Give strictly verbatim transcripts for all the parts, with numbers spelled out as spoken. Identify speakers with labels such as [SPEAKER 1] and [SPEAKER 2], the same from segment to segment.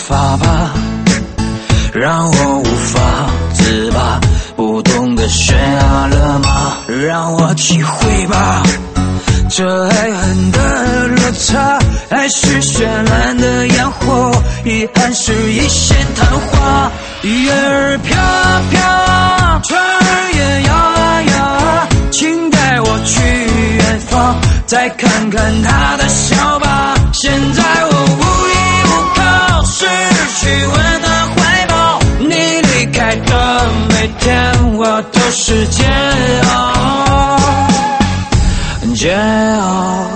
[SPEAKER 1] 法吧，让我无法自拔，不懂得悬崖勒马，让我体会吧，这爱恨的落差，爱是绚烂的烟火，遗憾是一线昙花。月儿飘啊飘啊，船儿也摇啊摇啊，请带我去远方，再看看他的笑吧。现在我无依无靠，失去温暖怀抱，你离开的每天我都是煎熬，煎熬。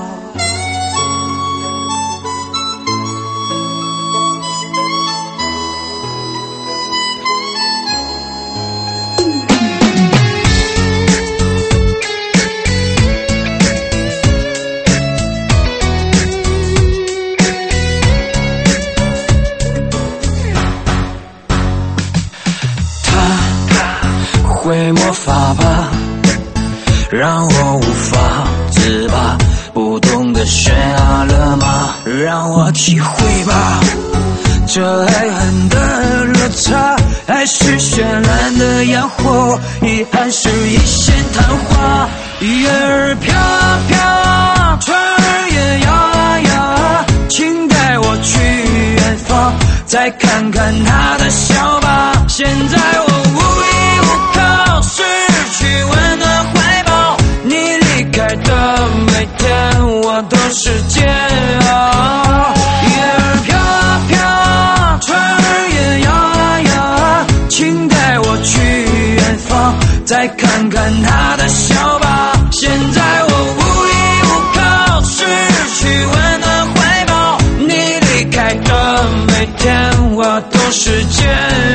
[SPEAKER 1] 会魔法吧，让我无法自拔，不懂得悬崖勒马，让我体会吧，这爱恨的落差，爱是绚烂的烟火，遗憾是一线昙花。月儿飘啊飘啊，船儿也摇啊摇啊，请带我去远方，再看看他的笑吧。现在我无依无靠，失去温暖怀抱，你离开的每天我都是煎熬。月儿飘啊飘啊，船儿也摇啊摇啊，请带我去远方，再看看他的笑吧。现在我无依无靠，失去温暖怀抱，你离开的每天我都是煎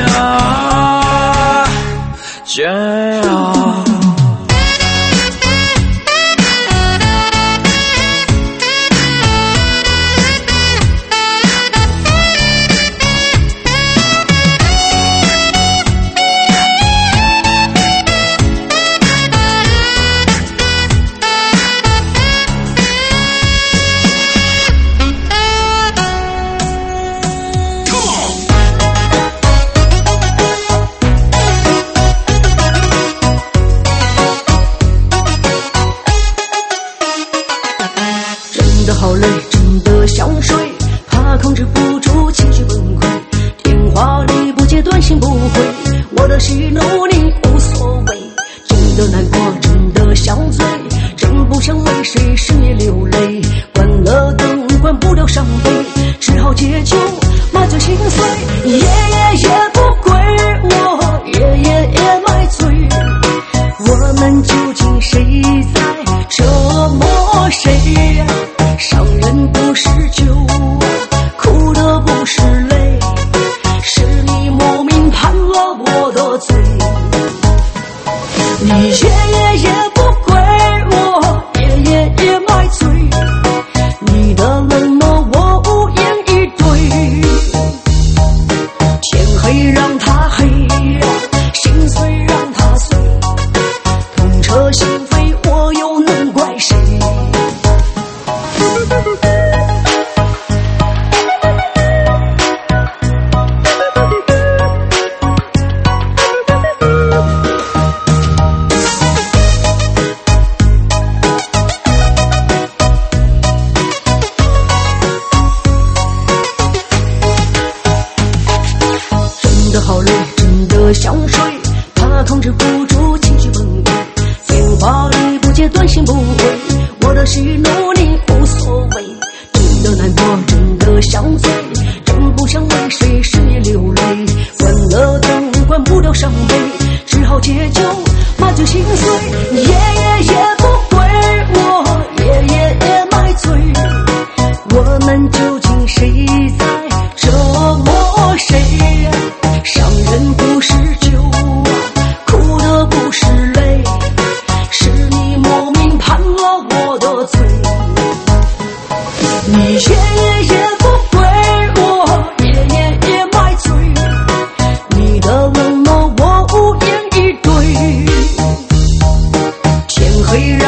[SPEAKER 1] 熬，煎熬。
[SPEAKER 2] 好累，真的想睡，怕控制不住情绪崩溃，电话里不接短信不回，我的喜怒你无所谓，真的难过，真的想醉，真不想为谁失眠流泪，关了灯关不了伤悲，只好借酒麻醉心碎，夜夜夜不归，我夜夜夜买醉，我们究竟谁在折磨谁？伤人不是酒，哭的不是泪，是你莫名判了我的罪。你夜夜夜不归，我夜夜夜买醉，你的冷漠我无言以对。天黑让它黑，心碎让它碎，痛彻心扉，我又能怪谁？真的好累，真的想睡，怕控制不住情绪崩溃，电话里不接短信不回，我的喜怒你无所谓，真的难过，真的想醉，真不想为谁失眠流泪，关了灯关不了伤悲，只好借酒麻醉心碎，夜夜夜不归，我夜夜夜买醉，我们究竟谁在折磨谁？伤人不是酒，哭的不是泪，是你莫名判了我的罪。你夜夜夜不归，我夜夜夜买醉，你的冷漠我无言以对。天黑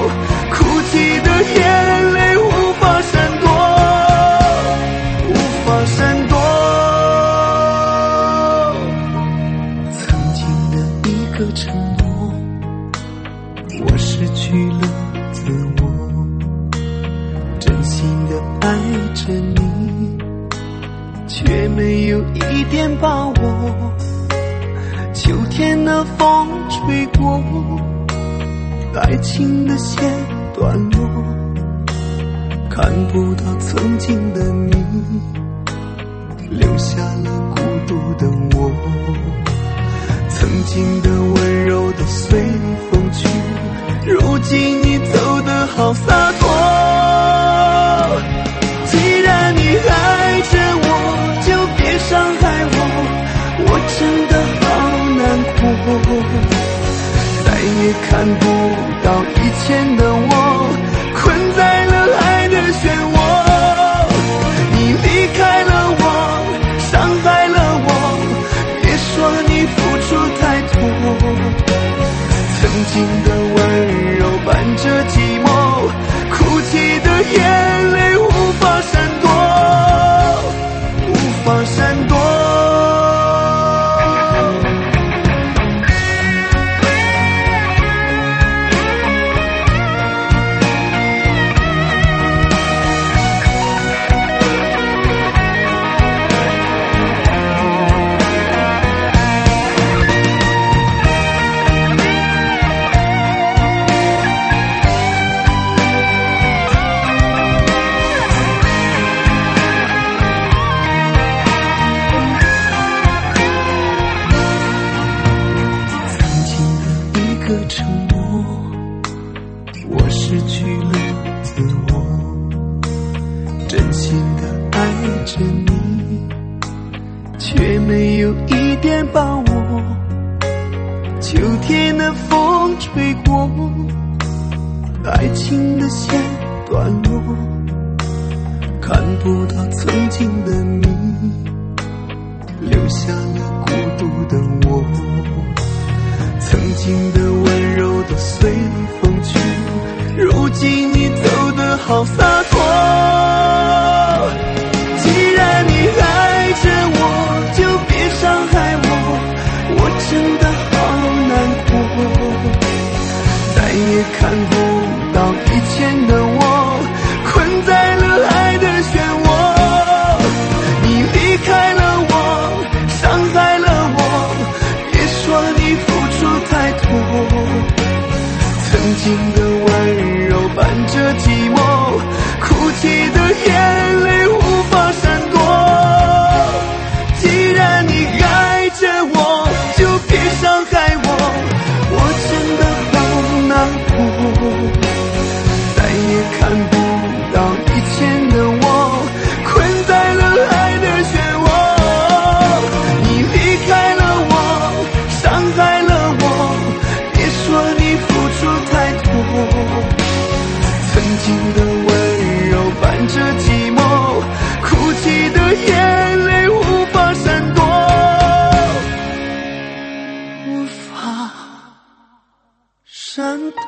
[SPEAKER 1] 哭泣的眼泪无法闪躲，无法闪躲。曾经的一个承诺，我失去了自我，真心的爱着你，却没有一点把握。秋天的风吹过，爱情的线断落，看不到曾经的你，留下了孤独的我。曾经的温柔都随风去，如今你走得好洒脱。既然你爱着我，就别伤害我，我真的好难过。再也看不到以前的我，困在了爱的漩涡。你离开了我，伤害了我，别说你付出太多。曾经的温柔伴着寂寞，哭泣的眼泪无法闪躲，无法闪躲。把握，秋天的风吹过，爱情的线断落，看不到曾经的你，留下了孤独的我。曾经的温柔都随风去，如今你走得好洒脱。既然你爱着我，就别伤害我，我真的好难过。再也看不到以前的我，困在了爱的漩涡。你离开了我，伤害了我，别说你付出太多。曾经的温柔伴着寂寞，哭泣的眼泪无法闪躲。既然你爱着我，就别伤害我，我真的好难过。再也看不到以前的我，困在了爱的漩涡。你离开了我，伤害了我，别说你付出太多。曾经的温柔伴着寂寞，哭泣的眼泪无法闪躲，无法闪躲。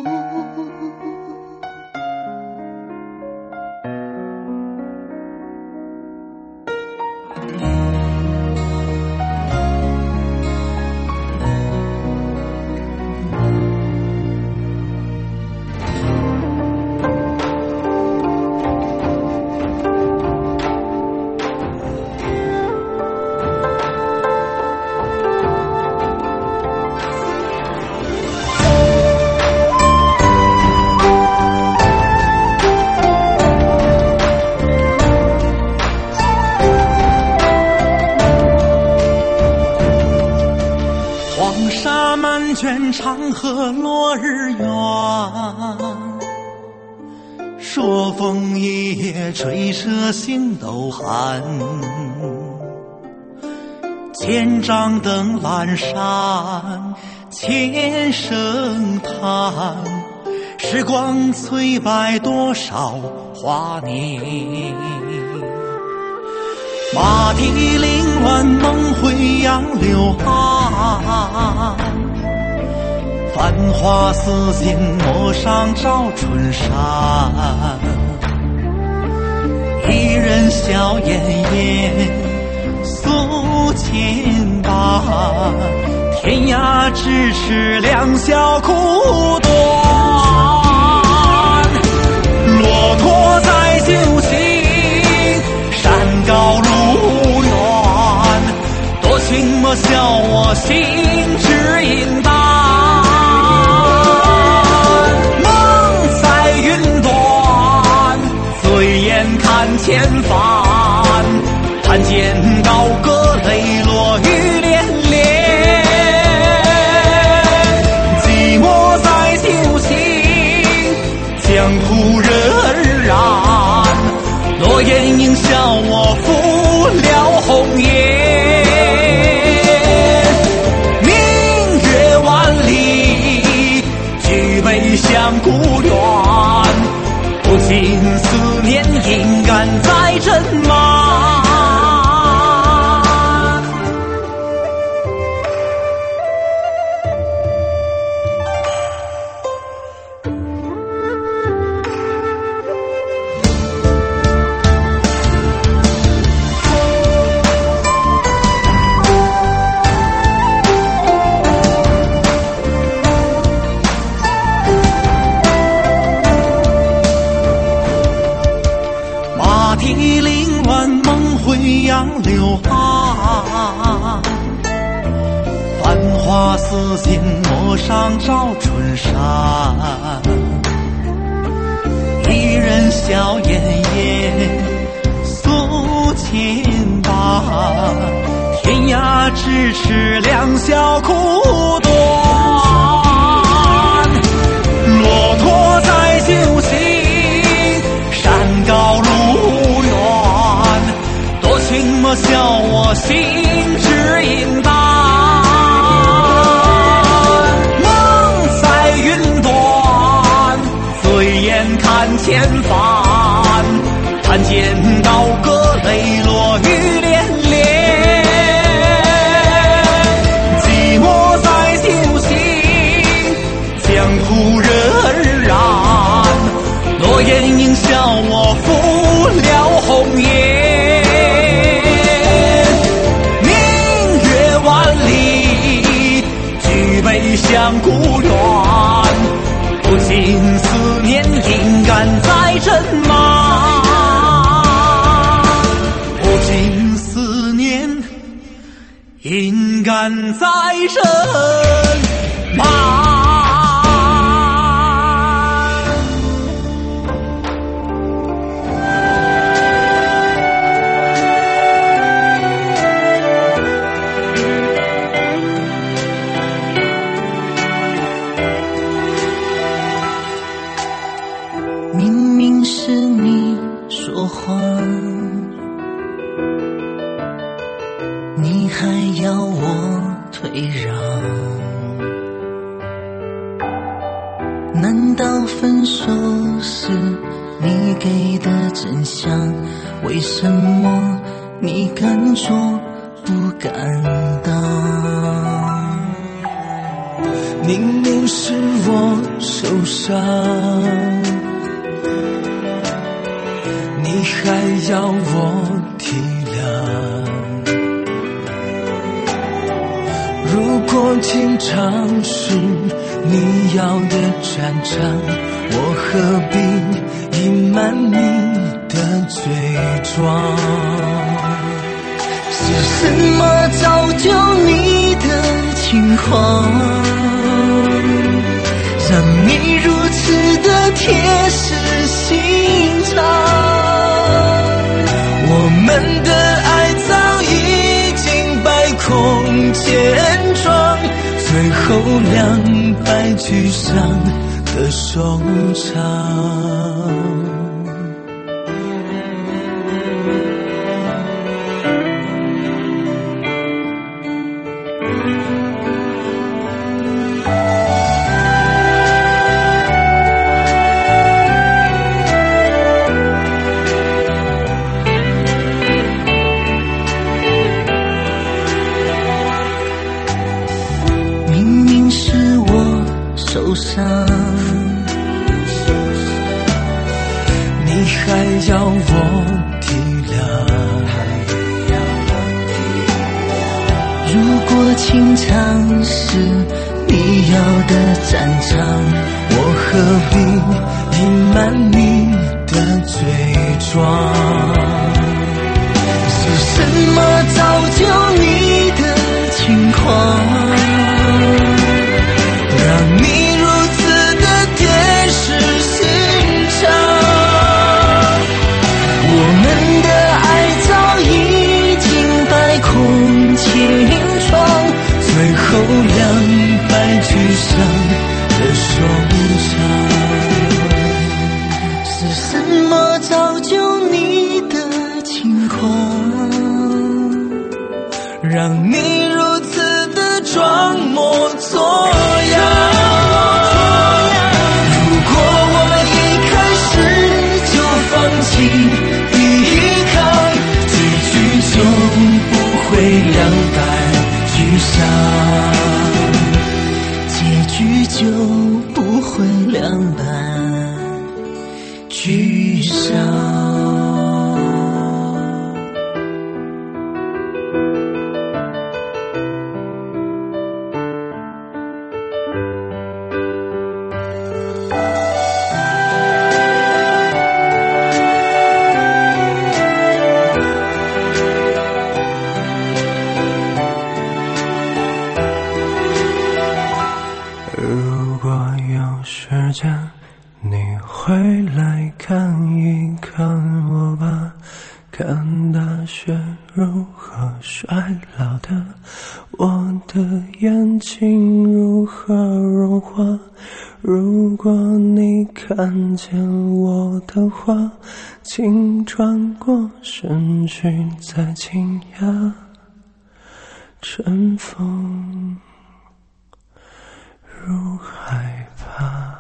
[SPEAKER 3] 卷长河落日圆，说枫叶吹彻星斗寒。千丈灯阑珊，千声叹，时光催白多少华年。马蹄凌乱，梦回杨柳岸， 繁华似锦，陌上照春山。一人笑颜颜，诉情淡。天涯咫尺，两小苦短。骆驼在修行，山高路远。多情莫笑我心只影淡。梦在云端，醉眼看前帆。看见高歌泪落雨连连。寂寞在修行，江湖荏苒。落雁应笑我负了红颜。向故园，不尽思念，应赶在阵马。地灵万梦回杨柳岸，繁华似锦，陌上照春山。一人笑颜颜，诉情淡。天涯咫尺，两小苦短。骆驼在修行，山高路远。多情莫笑我心只影淡。梦在云端，醉眼看前帆。看见高歌泪落雨连连。寂寞在修行，江湖荏苒。落雁应笑我负了红颜。向故园，不尽思念，应赶在阵马。不尽思念，应赶在阵马。
[SPEAKER 1] 是你说谎，你还要我退让？难道分手是你给的真相？为什么你敢做不敢当？明明是我受伤，你还要我体谅？如果情场是你要的战场，我何必隐瞒你的罪状？是什么造就你的情况，让你如此的铁石心肠？我们的爱早已经百孔千疮，最后两败俱伤的收场。 还要我体谅。如果情场是你要的战场，我何必隐瞒你的罪状？是什么造就你的情况，让你如此的铁石心肠？我们的爱早已经百孔千疮，最后两败俱伤的收场。是什么造就你的情况，让你如此的装模作样？如果我们一开始就放弃离开，结局就不会两败俱伤，结局就不会两败俱伤。如果有时间，你会来看一看我吧，看大雪如何衰老的，我的眼睛如何融化。如果你看见我的话，请转过身去，再惊讶尘封如害怕。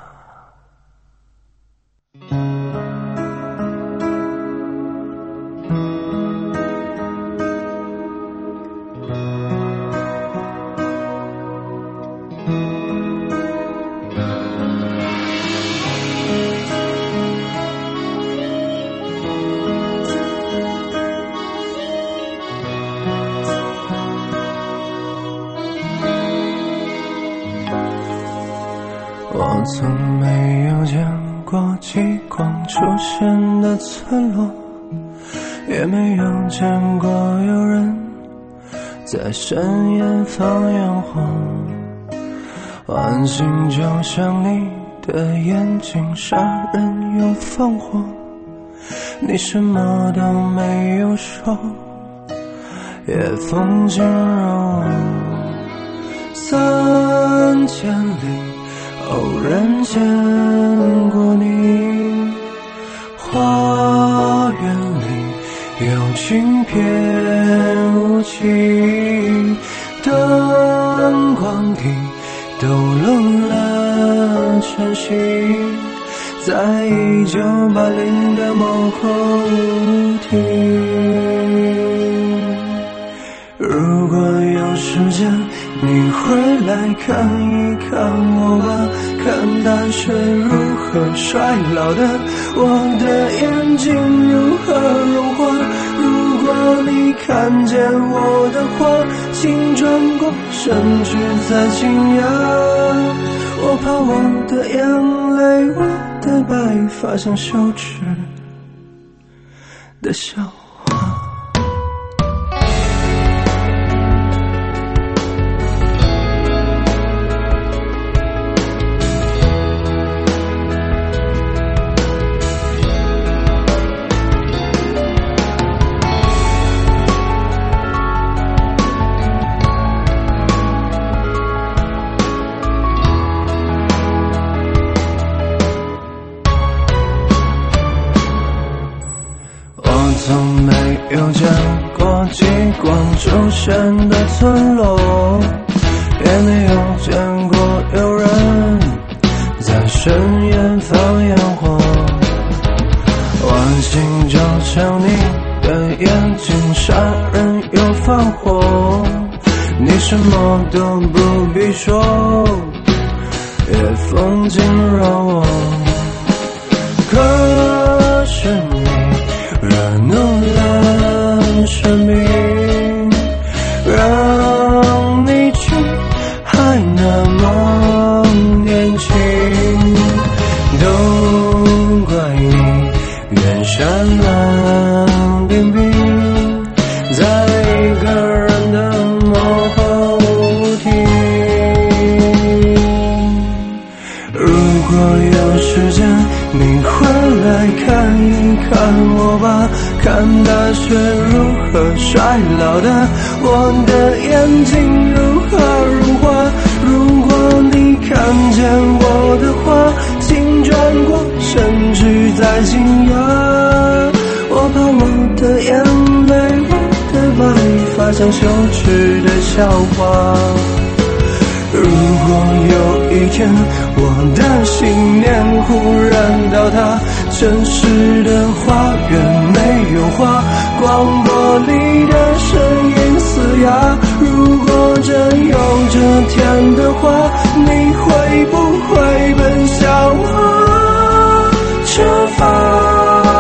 [SPEAKER 1] 我从没有见过极光出现的村落，也没有见过有人在深夜放烟火。晚星就像你的眼睛，杀人又放火，你什么都没有说，也风景柔。三千里偶然见过你，花园里有轻翩舞起，灯光里抖落了晨曦，在一九八零的某后庭。如果有时间，你会来看一看我吧，看大雪如何衰老的，我的眼睛如何融化。如果你看见我的话，请转过身去，再惊讶。我怕我的眼泪，我的白发像羞耻的笑话。从没有见过极光出现的村落，也没有见过有人在深夜放烟火。晚星就像你的眼睛，杀人又放火，你什么都不必说，也风景柔。可是
[SPEAKER 4] 山蓝冰冰，在一个人的幕后听。如果有时间，你回来看一看我吧，看大雪如何衰老的，我的眼睛如何融化。如果你看见我的话，请转过身去再惊讶。我怕我的眼泪，我的白发像羞耻的笑话。如果有一天我的信念忽然倒塌，城市的花园没有花，广播里的声音嘶哑。如果真有这天的话，你会不会奔向我？惩罚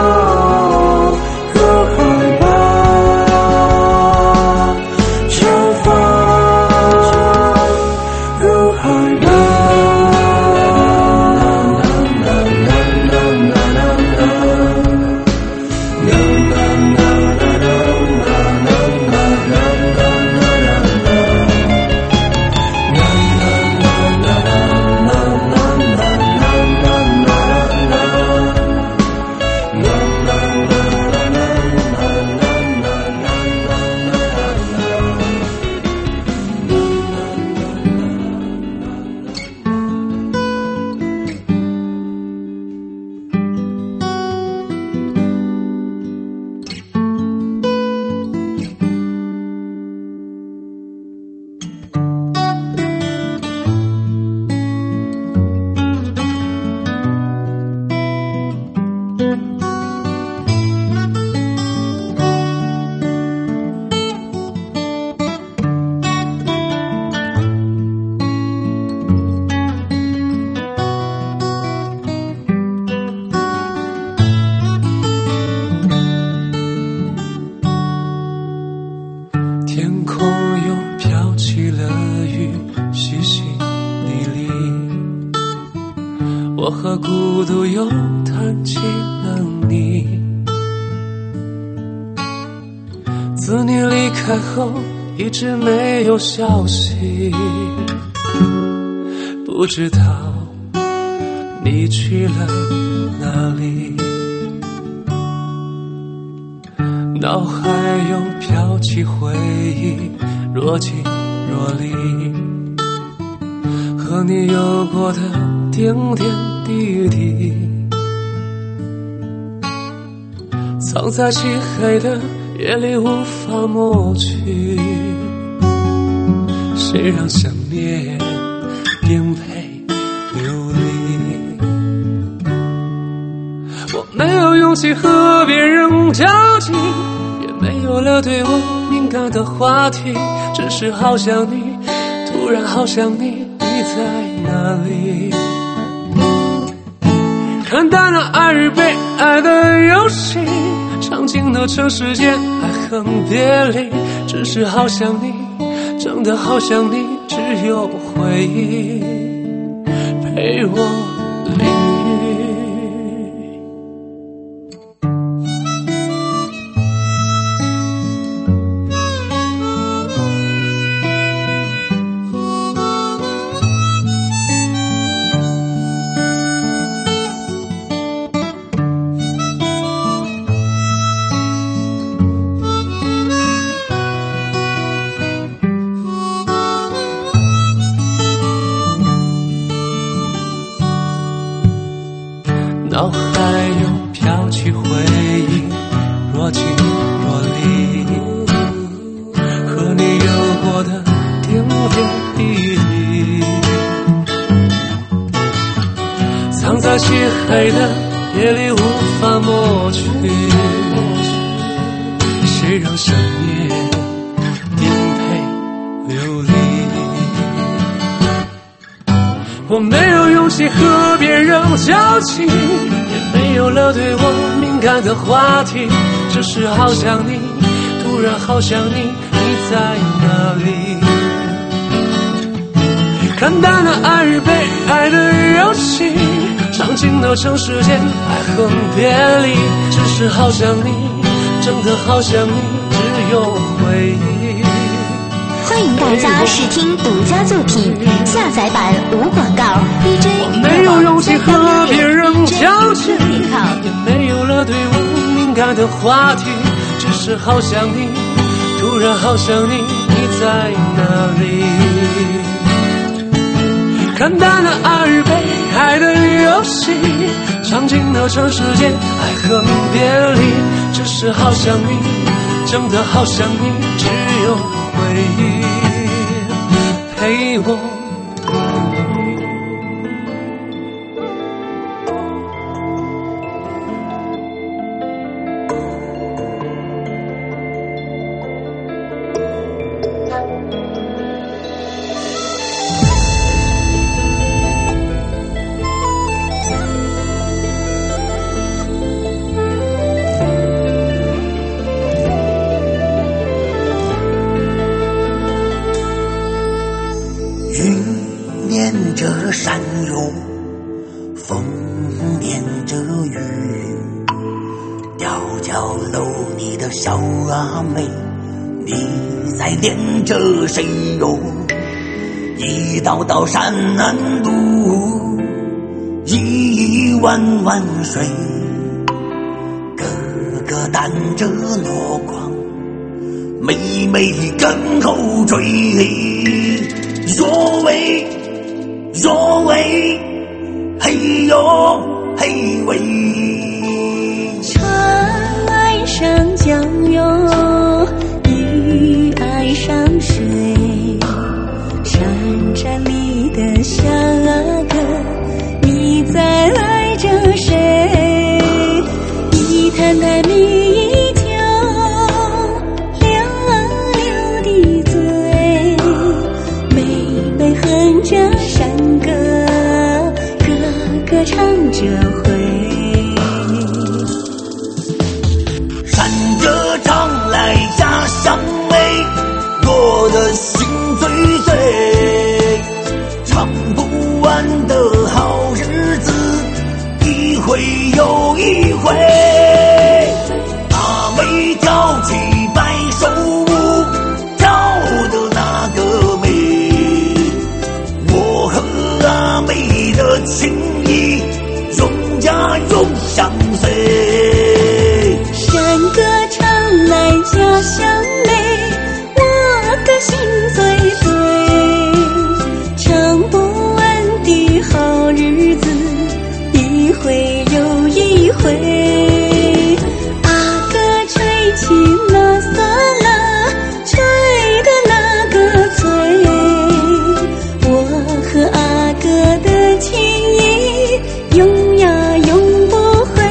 [SPEAKER 4] 天空又飘起了雨，淅淅沥沥，我和孤独又谈起了你。自你离开后一直没有消息，不知道你去了哪里。脑海又飘起回忆，若即若离，和你有过的点点滴滴，藏在漆黑的夜里无法抹去。谁让想念颠沛流离？我没有勇气和别人交集，没有了对我敏感的话题，只是好想你，突然好想你，你在哪里？看淡了爱与被爱的游戏，尝尽了尘世间爱恨别离，只是好想你，真的好想你，只有回忆陪我淋雨。脑海又飘起回忆，若即若离，和你有过的点点滴滴，藏在漆黑的夜里无法抹去。谁让想念颠沛流离？我没有勇气和别人交集，也没有了对我敏感的话题，只是好想你，突然好想你，你在哪里？看淡了爱与被爱的游戏， 尝尽了尘世间爱恨别离，只是好想你，真的好想你，只有回忆。
[SPEAKER 5] 欢迎大家试听独家作品，下载版无广告 D J
[SPEAKER 4] 没有勇气和别人交集，也没有了对我敏感的话题，只是好想你，突然好想你，你在哪里？看淡了爱与被爱的游戏，尝尽了尘世间爱恨别离，只是好想你，真的好想你，只有回忆陪我。
[SPEAKER 1] 山涌，风连着雨，迢迢楼你的小阿妹，你在恋着谁哟？一道道山路，一弯弯水，个个担着箩筐，妹妹跟后追。若为若为嘿哟嘿喂，
[SPEAKER 2] 船爱上江哟，鱼爱上水，山山里的小阿哥，你在爱着谁？一坛坛米酒，溜溜的嘴，妹妹哼着山歌，歌歌唱着回。
[SPEAKER 1] 山歌唱来家乡美，我的心碎碎，唱不完的好日子，一回又一回。阿妹跳起白手舞，跳的那个美，我和阿妹的情谊永家永相随。
[SPEAKER 2] 山歌唱来家乡美，我的心碎碎，唱不完的好日子，一回又一回。阿哥吹起那萨拉，吹的那个嘴，我和阿哥的情谊永呀永不回。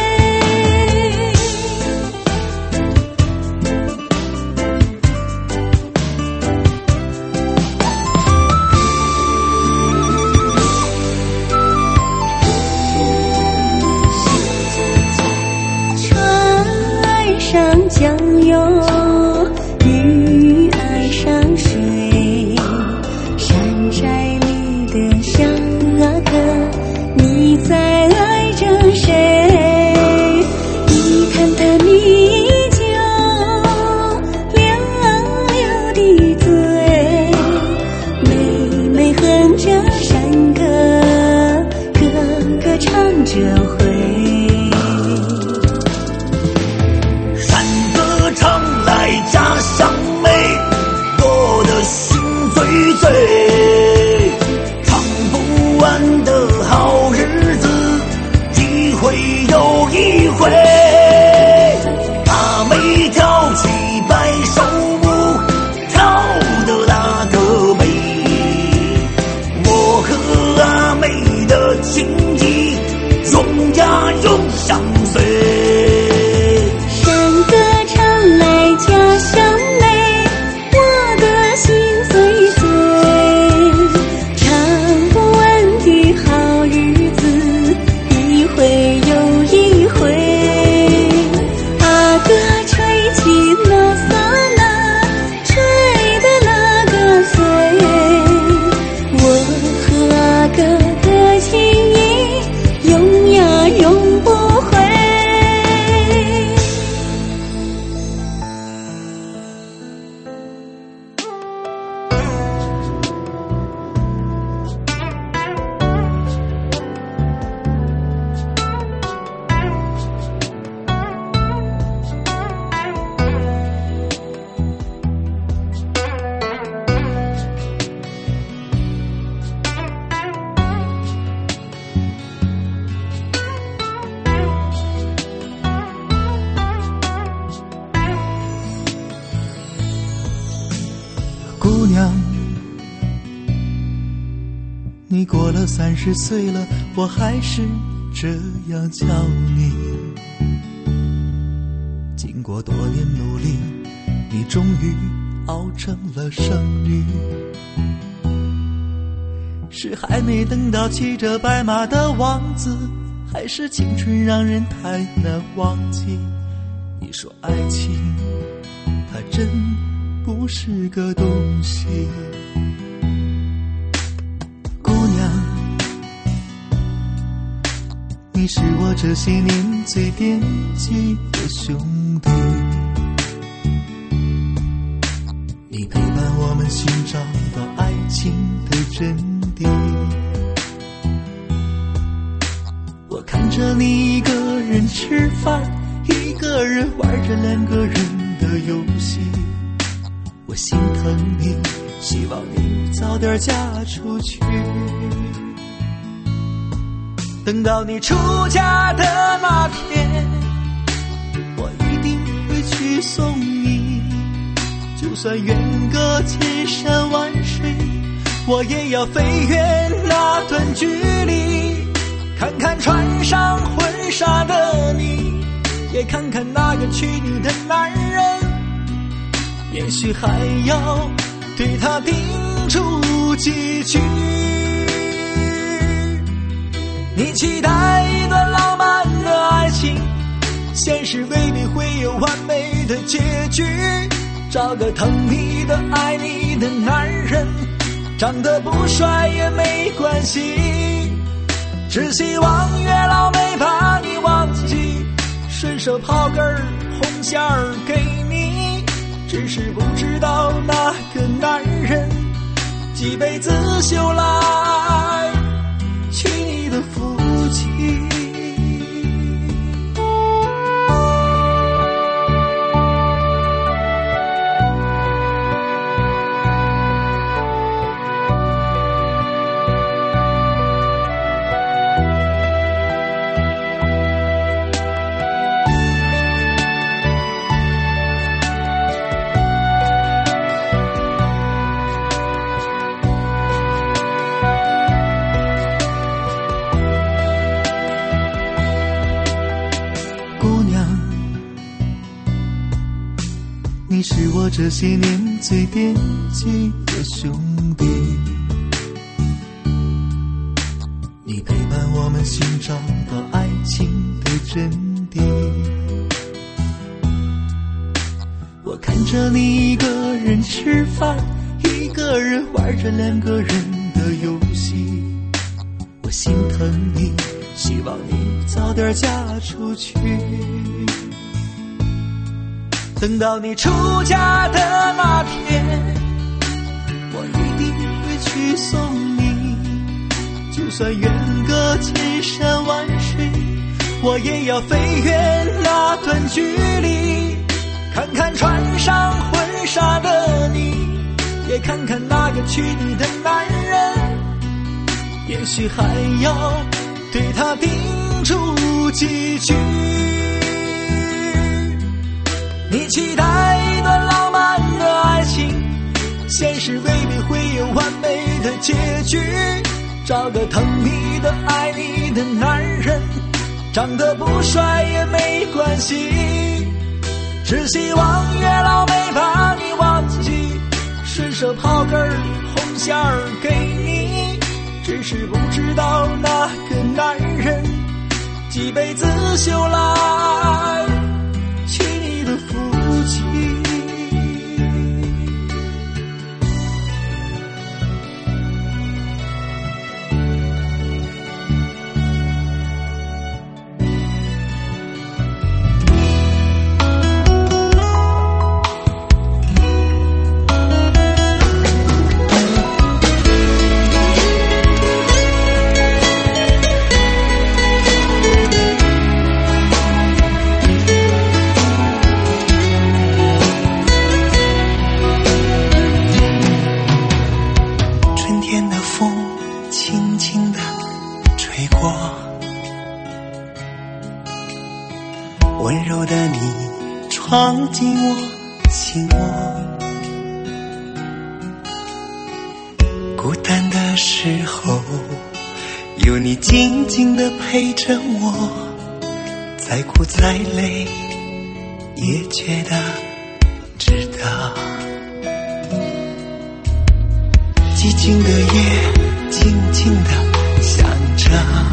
[SPEAKER 2] 船爱上江哟，鱼爱上水，山寨里的小阿哥，你在爱着谁？一坛坛米酒，溜溜的嘴，妹妹哼着山歌，歌歌唱着回。
[SPEAKER 1] 山歌唱来家乡美，我的心碎碎，唱不完的好日子，一回又一回。阿妹跳起白手舞，跳的那个美，我和阿妹的情谊永呀永相随。
[SPEAKER 2] 山歌唱来家乡美，我的心碎碎，唱不完的好日子，一回又一回。阿哥吹起那萨拉，吹的那个嘴，我和阿哥的情谊
[SPEAKER 3] 了三十岁了，我还是这样叫你。经过多年努力，你终于熬成了剩女。是还没等到骑着白马的王子，还是青春让人太难忘记？你说爱情它真不是个东西。姑娘，你是我这些年最惦记的兄弟，你陪伴我们寻找到爱情的真谛。我看着你一个人吃饭，一个人玩着两个人的游戏，我心疼你，希望你早点嫁出去。等到你出嫁的那天，我一定会去送你，就算远隔千山万水，我也要飞越那段距离，看看穿上婚纱的你，也看看那个娶你的男人，也许还要对他叮嘱几句。你期待一段浪漫的爱情，现实未必会有完美的结局，找个疼你的爱你的男人，长得不帅也没关系，只希望月老没把你忘记，顺手抛根红线儿给你，只是不知道那个男人几辈子修来娶你的福气。你是我这些年最惦记的兄弟，你陪伴我们寻找到爱情的真谛。我看着你一个人吃饭，一个人玩着两个人的游戏，我心疼你，希望你早点嫁出去。等到你出嫁的那天，我一定会去送你，就算远隔千山万水，我也要飞越那段距离，看看穿上婚纱的你，也看看那个娶你的男人，也许还要对他叮嘱几句。你期待一段浪漫的爱情，现实未必会有完美的结局，找个疼你的爱你的男人，长得不帅也没关系，只希望月老没把你忘记，顺手抛根红线儿给你，只是不知道那个男人几辈子修来娶你的福气。温柔的你闯进我心窝，孤单的时候
[SPEAKER 6] 有你静静地陪着我，再苦再累也觉得值得。寂静的夜，静静地想着，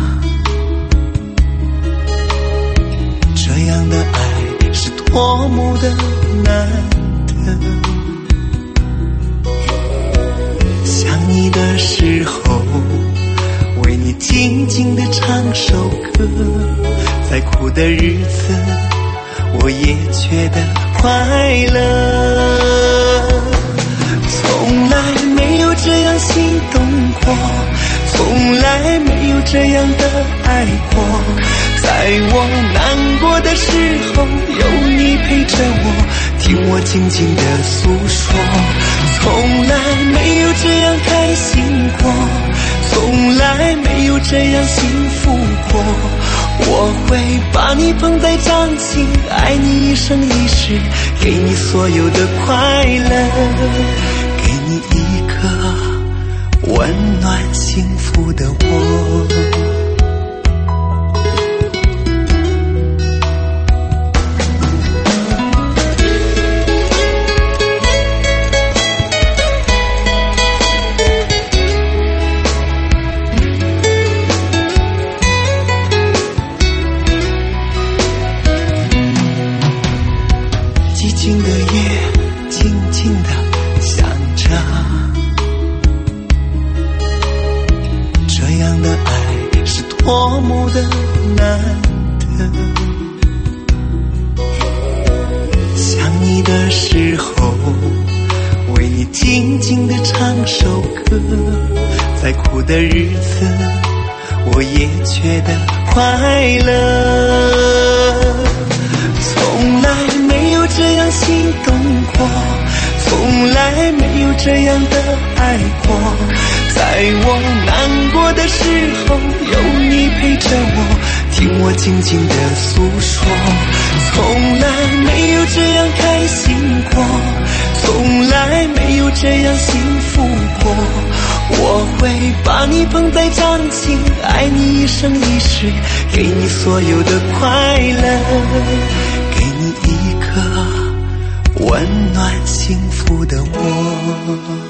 [SPEAKER 6] 这样的爱是多么的难得。想你的时候，为你静静地唱首歌，再苦的日子我也觉得快乐。从来没有这样心动过，从来没有这样的爱过，在我难过的时候有你陪着我，听我静静地诉说。从来没有这样开心过，从来没有这样幸福过，我会把你捧在掌心，爱你一生一世，给你所有的快乐，给你一个温暖幸福的我。多么的难得，想你的时候，为你静静地唱首歌，再苦的日子我也觉得快乐。从来没有这样心动过，从来没有这样的爱过，在我难过的时候有你陪着我，听我静静地诉说。从来没有这样开心过，从来没有这样幸福过，我会把你捧在掌心，爱你一生一世，给你所有的快乐，给你一个温暖幸福的我。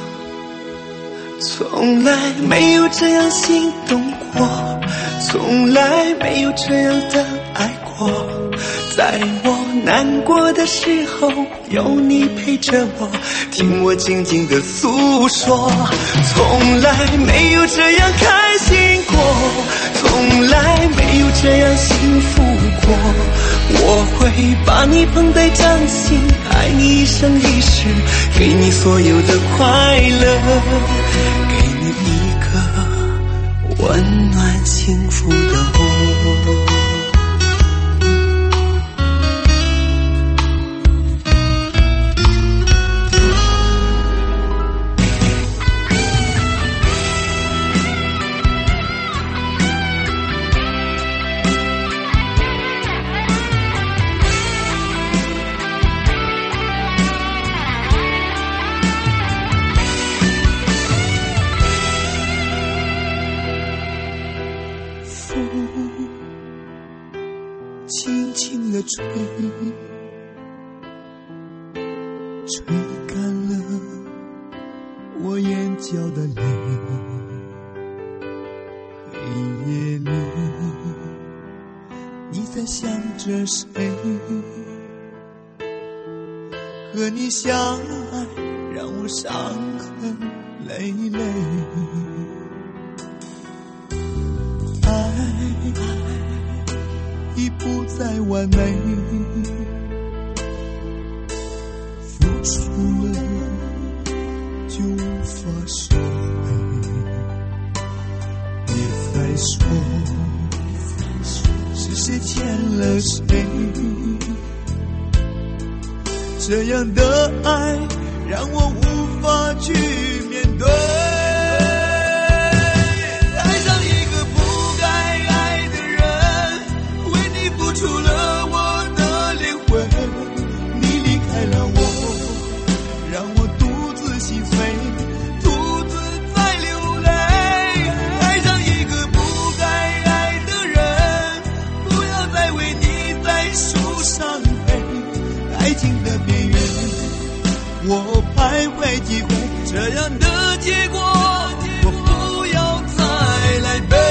[SPEAKER 6] 从来没有这样心动过，从来没有这样的爱过，在我难过的时候有你陪着我，听我静静地诉说。从来没有这样开心过，从来没有这样幸福过，我会把你捧在掌心，爱你一生一世，给你所有的快乐，给你一个温暖幸福的我。轻轻地吹，吹干了我眼角的泪。黑夜里，你在想着谁？和你相爱，让我伤痕累累。爱已不再完美，付出了就无法收回。别再说是谁欠了谁，这样的爱让我无法去面对。除了我的灵魂，你离开了我，让我独自心碎，独自在流泪。爱上一个不再为你在树上飞。爱情的边缘，我徘徊几回，这样的结果我不要再来背。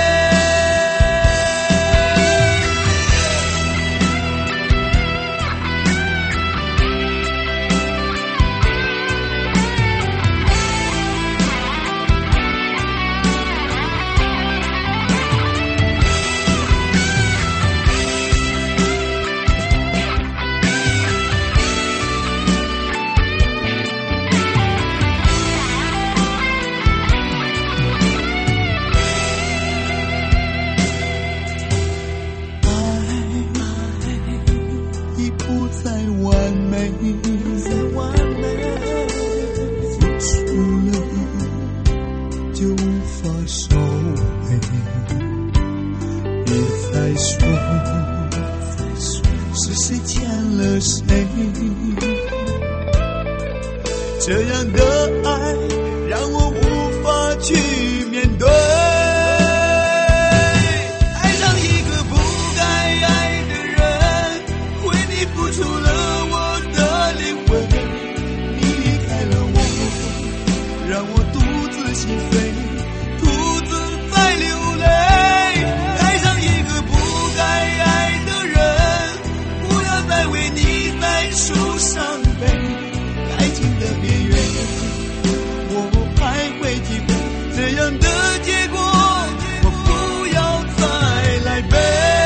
[SPEAKER 6] 这样的爱让我无法去面对，爱上一个不该爱的人，为你付出了我的灵魂，你离开了我，让我独自心碎，独自在流泪。爱上一个不该爱的人，不要再为你在树上飞。爱情的边缘，我徘徊几回，这样的结果我不要再来背。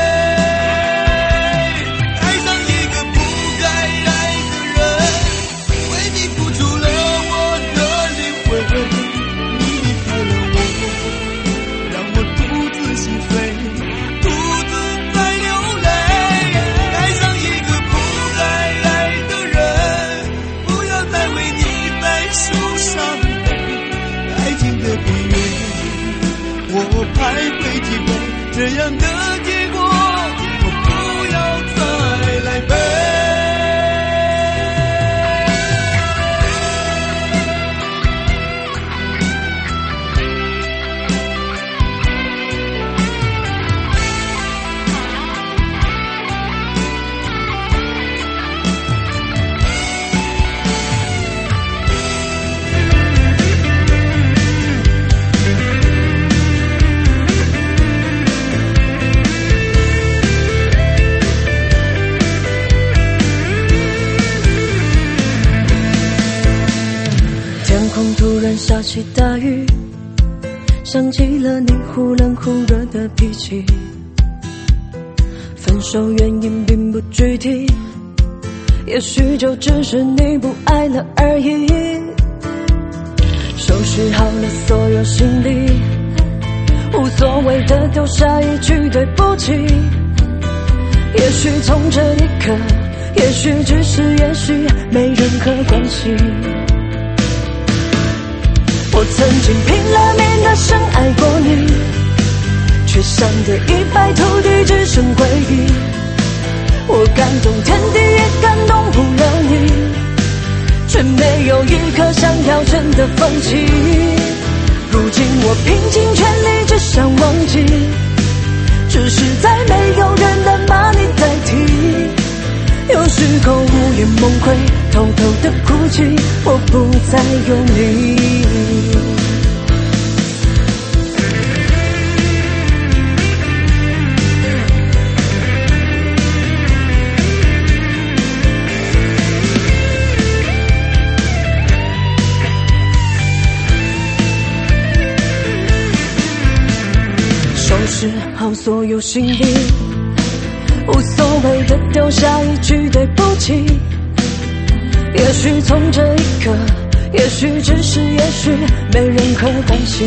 [SPEAKER 6] 爱上一个不该爱的人，为你付出了我的灵魂，你离开了我，让我独自心碎，独自在流泪。爱上一个不该爱的人，不要再为你在树上飞。爱情的边缘，我徘徊几回，这样的结果我不要再来背。
[SPEAKER 2] 天空突然下起大雨，想起了你忽冷忽热的脾气，分手原因并不具体，也许就只是你不爱了而已。收拾好了所有行李，无所谓的丢下一句对不起。也许从这一刻，也许只是也许没任何关系。我曾经拼了命的深爱过你，却伤得一败涂地，只剩回忆。我感动天地，也感动不了你，却没有一刻想要真的放弃。如今我拼尽全力，只想忘记，只是再没有人能把你代替。有时候午夜梦回，偷偷的哭泣，我不再有你。收拾好所有行李，无所谓的丢下一句对不起。也许从这一刻，也许只是也许没任何关系。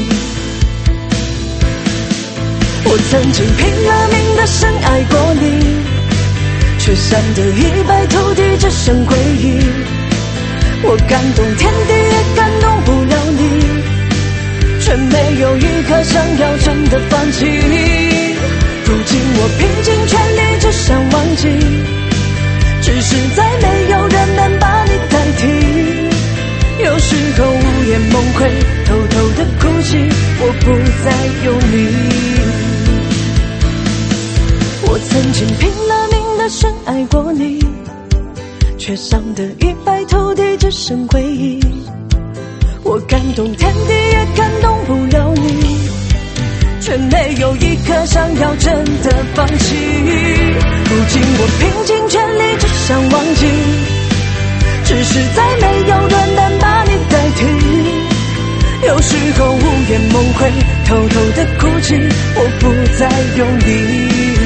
[SPEAKER 2] 我曾经拼了命的深爱过你，却伤得一败涂地，只剩回忆。我感动天地，也感动不了你，却没有一刻想要真的放弃。如今我拼尽全力，只想忘记，只是再没有人能把你代替。有时候午夜梦回，偷偷的哭泣，我不再有你。我曾经经拼了命的深爱过你，却伤得一败涂地，只剩回忆。我感动天地，也感动不了你，却没有一刻想要真的放弃。如今我拼尽全力，只想忘记，只是再没有人能把你代替。有时候午夜梦回，偷偷的哭泣，我不再用力。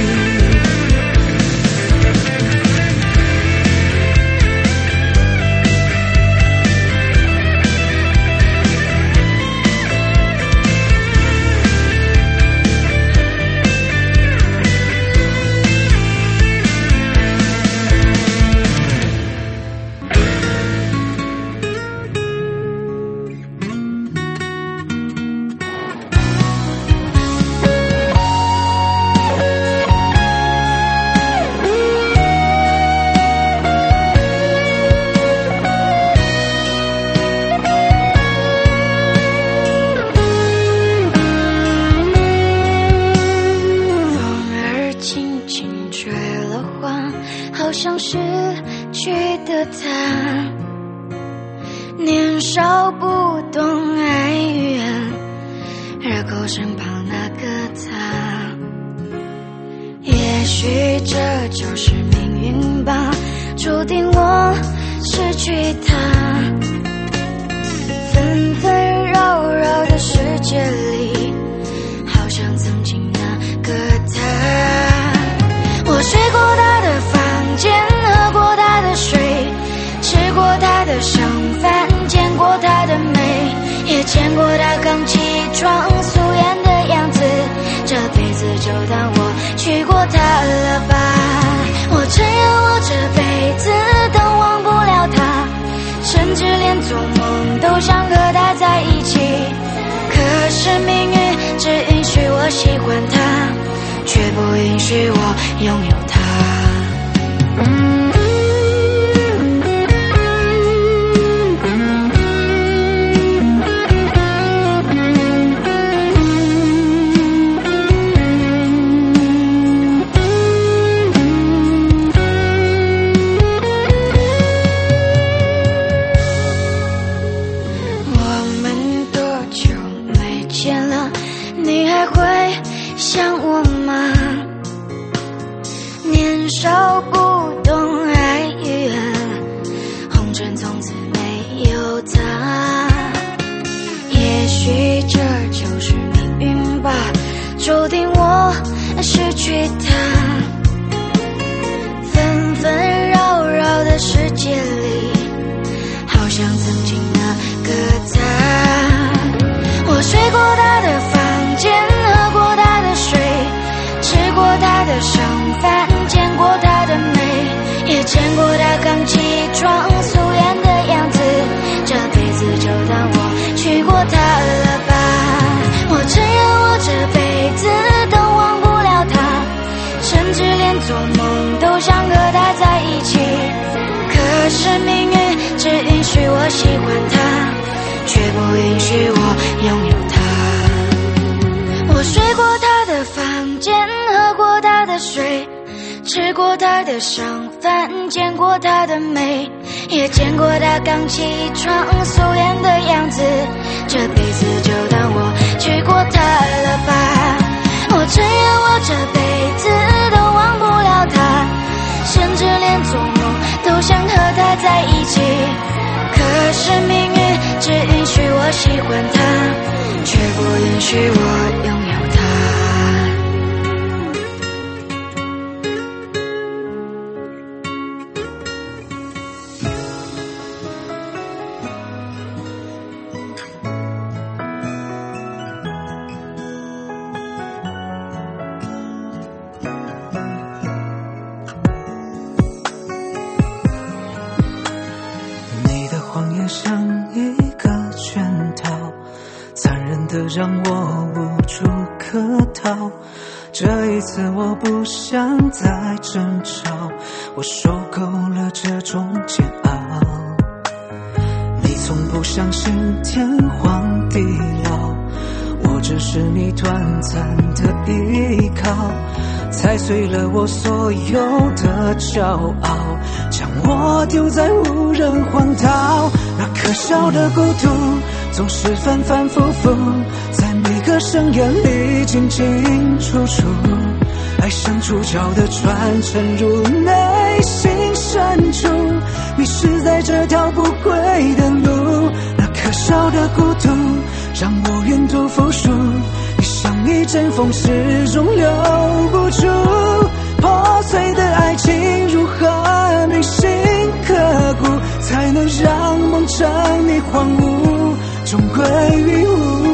[SPEAKER 1] 只是你短暂的依靠，踩碎了我所有的骄傲，将我丢在无人荒岛。那可笑的孤独总是反反复复，在每个深夜里进进出出，爱像主角的船沉入内心深处，迷失在这条不归的路。那可笑的孤独让我愿赌服输，你像一阵风始终留不住，破碎的爱情如何铭心刻骨，才能让梦成你荒芜，终归于无。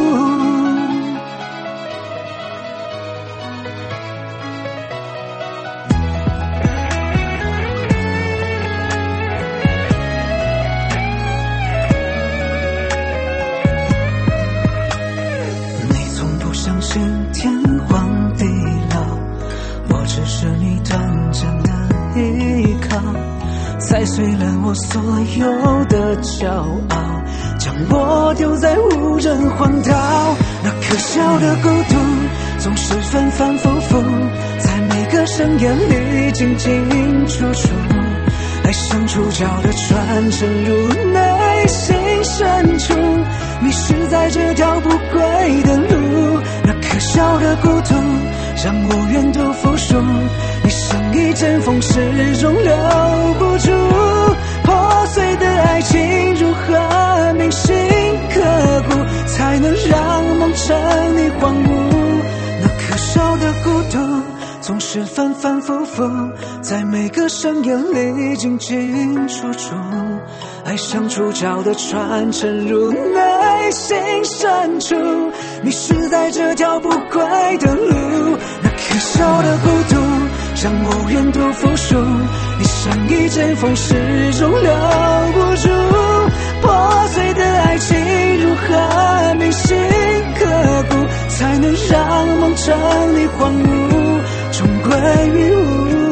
[SPEAKER 1] 相信天荒地老，我只是你短暂的依靠，踩碎了我所有的骄傲，将我丢在无人荒岛。那可笑的孤独总是反反复复，在每个深夜里进进出出，爱像主角的船沉入内心深处，迷失在这条不归的路。那可笑的孤独让我愿赌服输，你像一阵风始终留不住，破碎的爱情如何铭心刻骨，才能让梦成你荒芜。那可笑的孤独总是反反复复，在每个深夜里进进出出，爱像主角的船沉入内心深处，迷失在这条不归的路。那可笑的孤独让我愿赌服输，你像一阵风始终留不住，破碎的爱情如何铭心刻骨，才能让梦成你荒芜，终归于无。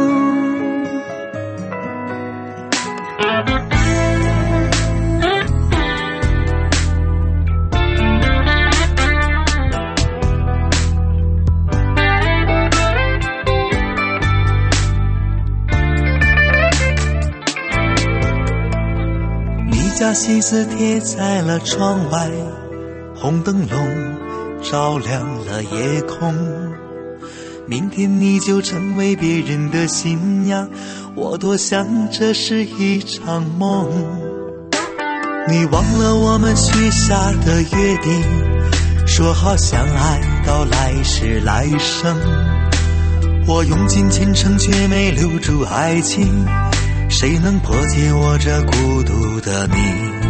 [SPEAKER 6] 把喜字贴在了窗外，红灯笼照亮了夜空，明天你就成为别人的新娘，我多想这是一场梦。你忘了我们许下的约定，说好相爱到来世来生，我用尽虔诚却没留住爱情，谁能破解我这孤独的命？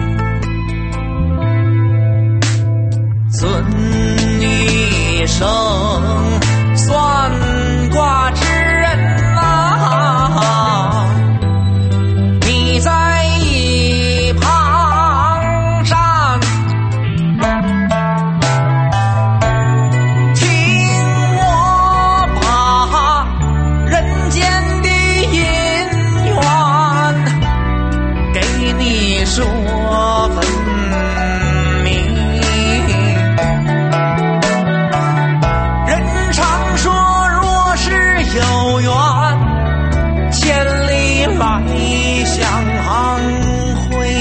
[SPEAKER 3] 尊一声算卦之人啊，你在一旁站，听我把人间的姻缘给你说分明。人常说若是有缘，千里来相会，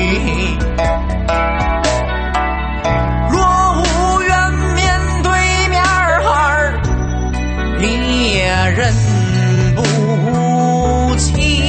[SPEAKER 3] 若无缘面对面儿，你也认不清。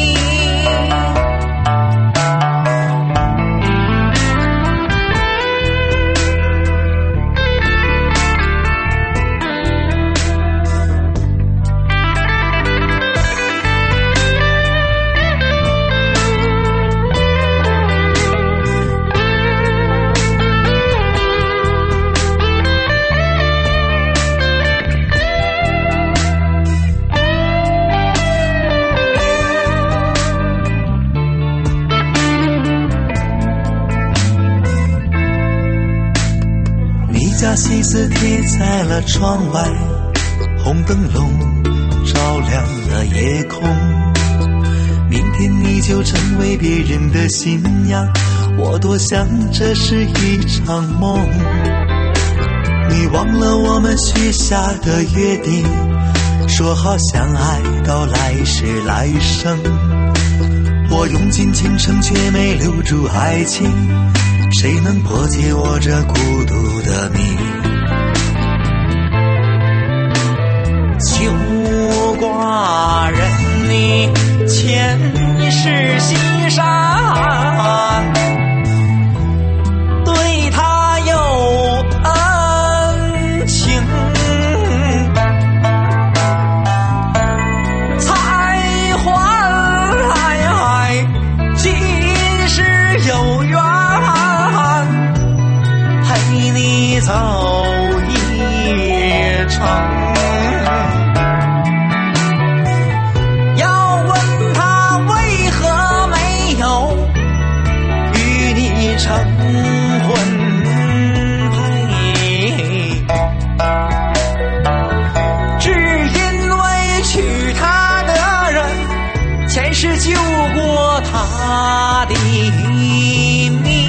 [SPEAKER 6] 把喜字贴在了窗外，红灯笼照亮了夜空，明天你就成为别人的新娘，我多想这是一场梦。 你忘了我们许下的约定，说好相爱到来世来生。我用尽情深却没留住爱情，谁能破解我这孤独的命？
[SPEAKER 3] 求寡人你前世心善，对他有恩情，才还今世有缘，陪你走一程。成婚配，只因为娶她的人前世救过她的命。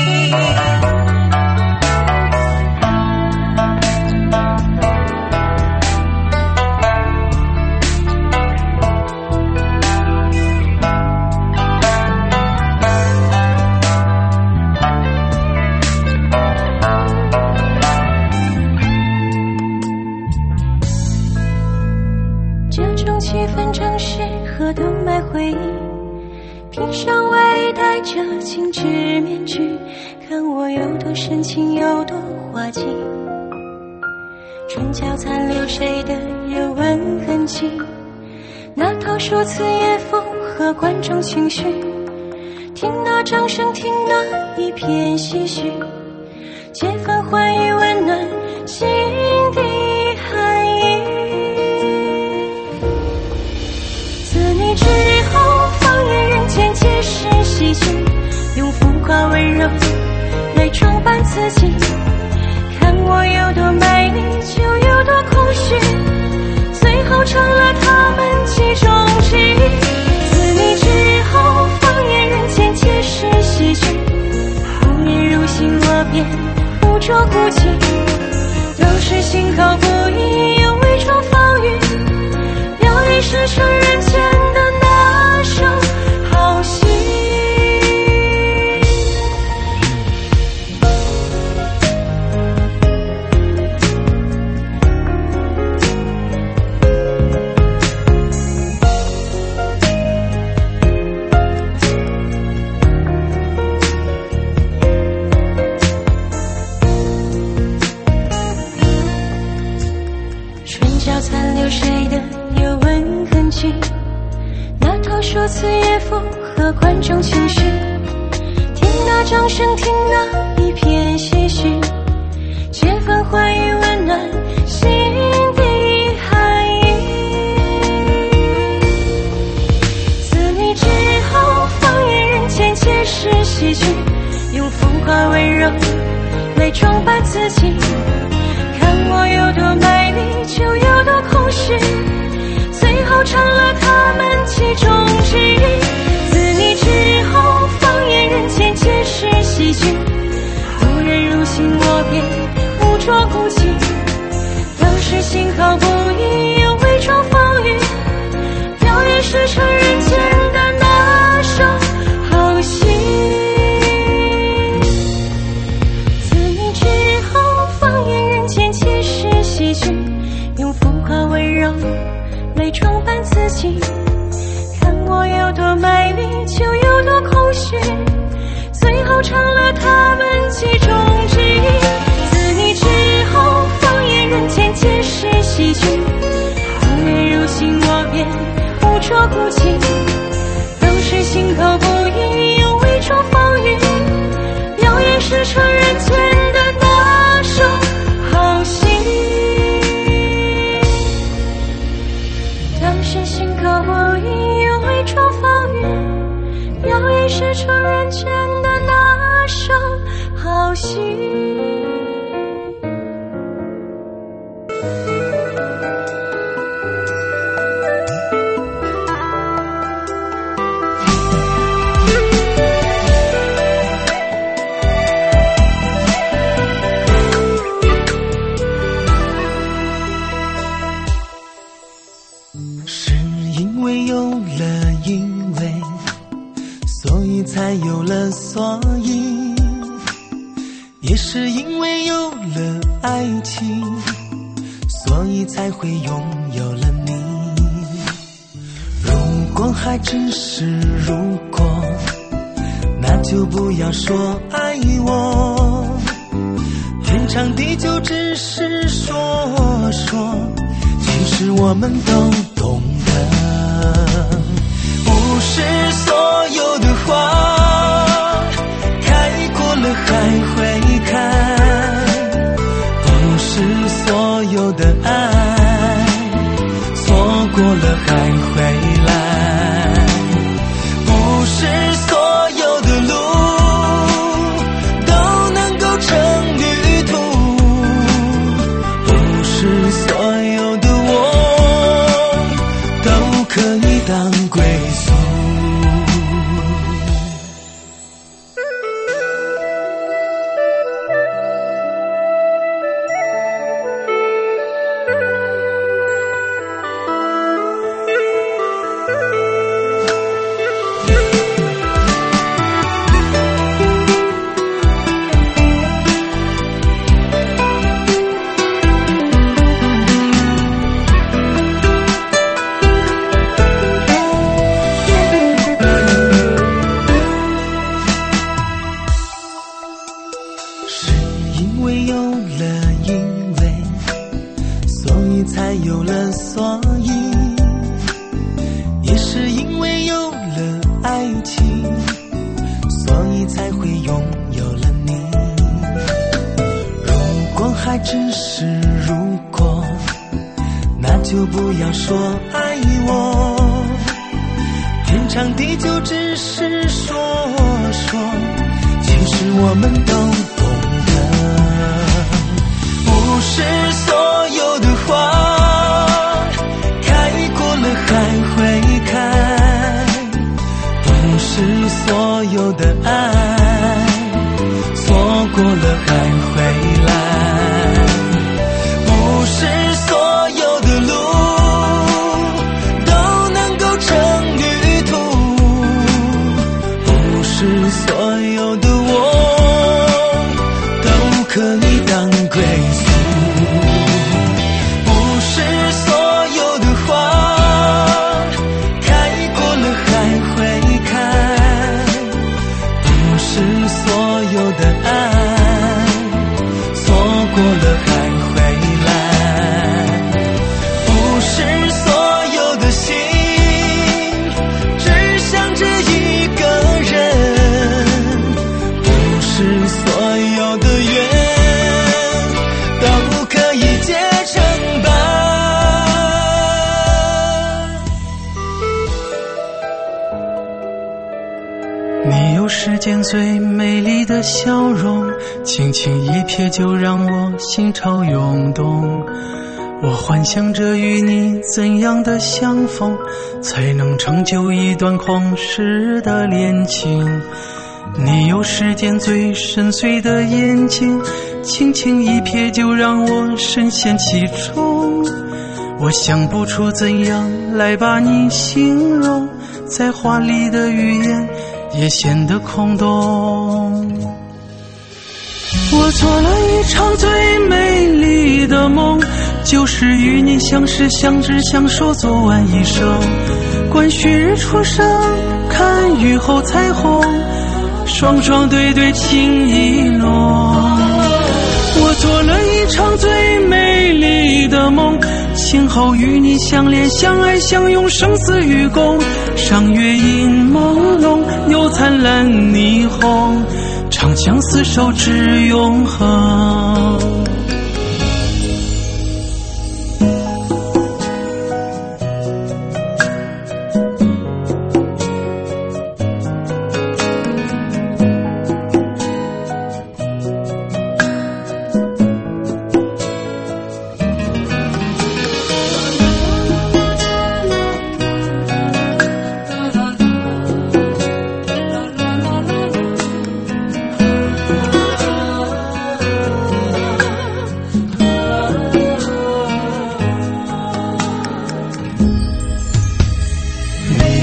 [SPEAKER 2] 的买回忆，披上外带着精致面具，看我有多深情有多滑稽，唇角残留谁的热吻痕迹，那套说辞也符合观众情绪，听那掌声，听那一片唏嘘，借番欢愉温暖心底寒意。自你之后，放眼人间皆是喜剧，用浮夸温柔来装扮自己，看我有多卖力，就有多空虚，最后成了他们其中之一。自你之后，放眼人间皆是喜剧，红颜如新我便不着顾忌，都是心口不一，又伪装防御，表演是成人间的那首好戏。残留谁的有吻痕迹，那套说辞也符合观众情绪，听那掌声，听那一片唏嘘，借番欢愉温暖心底寒意。自你之后，放眼人间皆是喜剧，用浮夸温柔来装扮自己，看我有多卖力，就有多空虚，最后成了他们其中之一。自你之后，放眼人间皆是喜剧，不忍入心我便不着顾忌，都是心口不一，又伪装防御，表演是成人间的那首好戏。自你之后，放眼人间皆是喜剧，用浮夸温柔来装扮自己，看我有多卖力，就有多空虚，最后成了他们其中之一。自你之后，放眼人间皆是喜剧，红颜如新我便不着顾忌，都是心口不一，又伪装防御，表演是成人间的那首好戏。都是心口不一，又伪装防御，表演是成人间的那首好戏。
[SPEAKER 6] 因为有了因为，所以才有了所以，也是因为有了爱情，所以才会拥有了你。如果还只是如果，那就不要说爱我，天长地久只是说说，其实我们都懂得。不是所有的花开过了还会开，不是所有的爱错过了还回来，不是所有的路都能够成旅途，不是所有的我都可以当归宿。就不要说爱我，天长地久只是说说，其实我们都懂得。不是所有的花开过了还会开，不是所有的爱错过了还回来，不是所有的路都能够成旅途，不是所有的我都可以当归宿，不是所有的花开过了还会开，不是所有的爱错过了还回来，不是所有的心只想着一个人，不是所有的缘都可以结成伴。
[SPEAKER 4] 你有世间最美丽的笑容，轻轻一瞥就让我心潮涌动。我幻想着与你怎样的相逢，才能成就一段旷世的恋情。你有世间最深邃的眼睛，轻轻一瞥就让我深陷其中。我想不出怎样来把你形容，再华丽的语言也显得空洞。我做了一场最美丽的梦，就是与你相识相知相守走完一生。观旭日初升，看雨后彩虹，双双对对情意浓。我做了一场最美丽的梦，今后与你相恋相爱相拥，生死与共。上月影朦胧，又灿烂霓虹，长相厮守至永恒。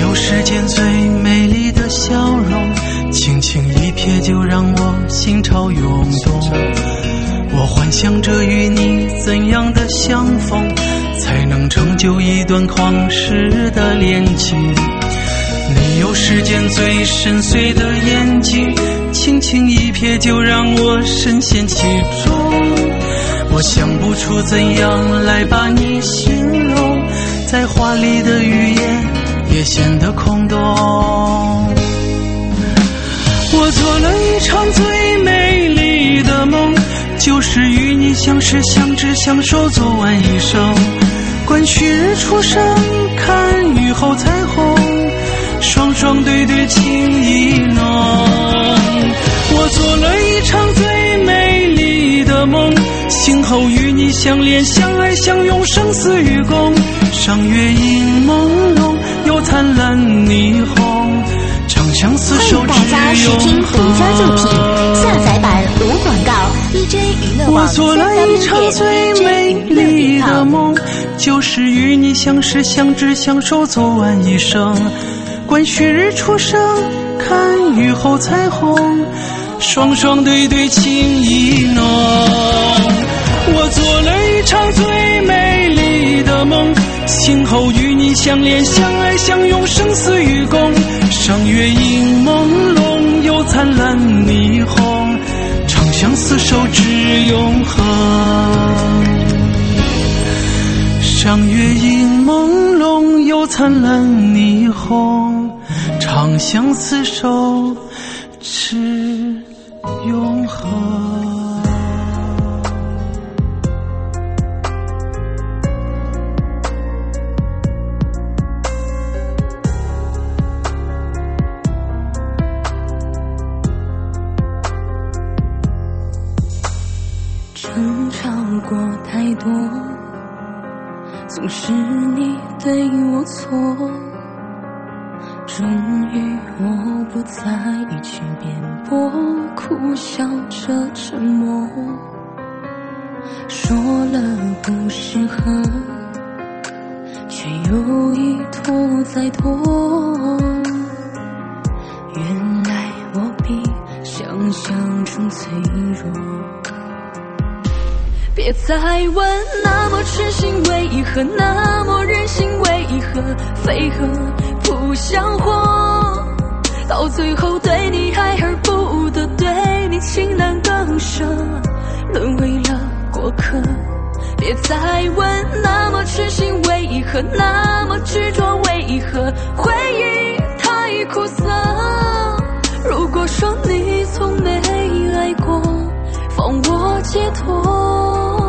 [SPEAKER 6] 有世间最美丽的笑容，轻轻一瞥就让我心潮涌动。我幻想着与你怎样的相逢，才能成就一段旷世的恋情。你有世间最深邃的眼睛，轻轻一瞥就让我深陷其中。我想不出怎样来把你形容，再华丽的语言也显得空洞。我做了一场最美丽的梦，就是与你相识相知相守走完一生。观旭日初升，看雨后彩虹，双双对对情意浓。我做了一场最美丽的梦，醒后与你相恋相爱相拥，生死与共。上月影朦胧，又灿烂霓虹，长相厮守至永恒。
[SPEAKER 5] 欢迎大家试听独家作品，下载版无广告 D J 娱乐网。
[SPEAKER 6] 我做了一场最美丽的梦，就是与你相识相知相守走完一生。观旭日初升，看雨后彩虹，双双对对情意浓。我做了一场最美丽的梦，醒后与你相恋相爱相拥，生死与共。上月影朦胧，又灿烂霓虹，长相厮守至永恒。上月影朦胧，又灿烂霓虹，长相厮守至永恒。
[SPEAKER 2] 争吵过太多，总是你对我错，终于我不再一起辩驳，苦笑着沉默，说了不适合，却又一拖再拖。原来我比想象中脆弱，别再问那么痴心为何，那么任性为何，非和不相活，到最后对你爱而不得，对你情难更舍，沦为了过客。别再问那么痴心为何，那么执着为何，回忆太苦涩。如果说你从没爱过，放我解脱。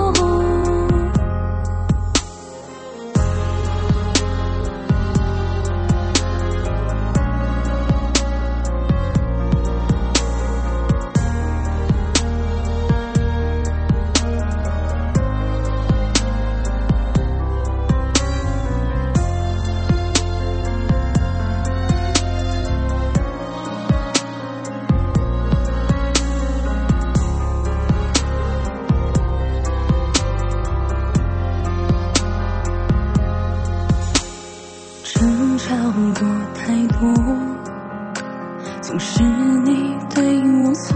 [SPEAKER 2] 吵过太多，总是你对我错，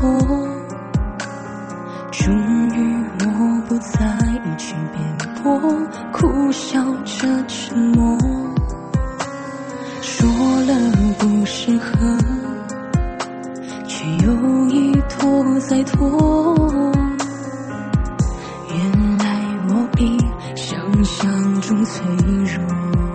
[SPEAKER 2] 终于我不再一去辩驳，苦笑着沉默，说了不适合，却又一拖再拖。原来我比想象中脆弱，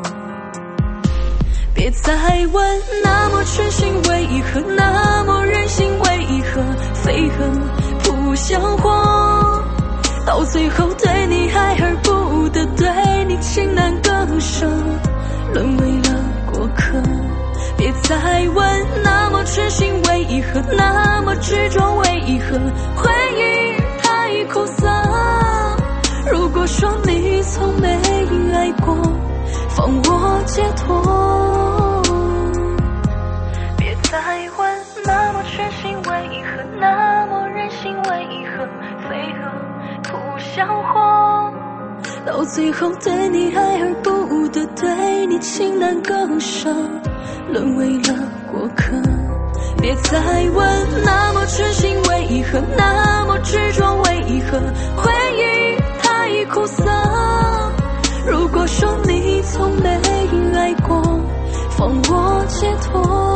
[SPEAKER 2] 别再问那么痴心为何，那么任性为何，非和不相活，到最后对你爱而不得，对你情难更舍，沦为了过客。别再问那么痴心为何，那么执着为何，回忆太苦涩。如果说你从没爱过，放我解脱。别再问那么痴心为何，那么任性为何，非和不相活，到最后对你爱而不得，对你情难更舍， 沦为了过客。别再问那么痴心为何，那么执着为何，回忆太苦涩。如果说你从没爱过，放我解脱。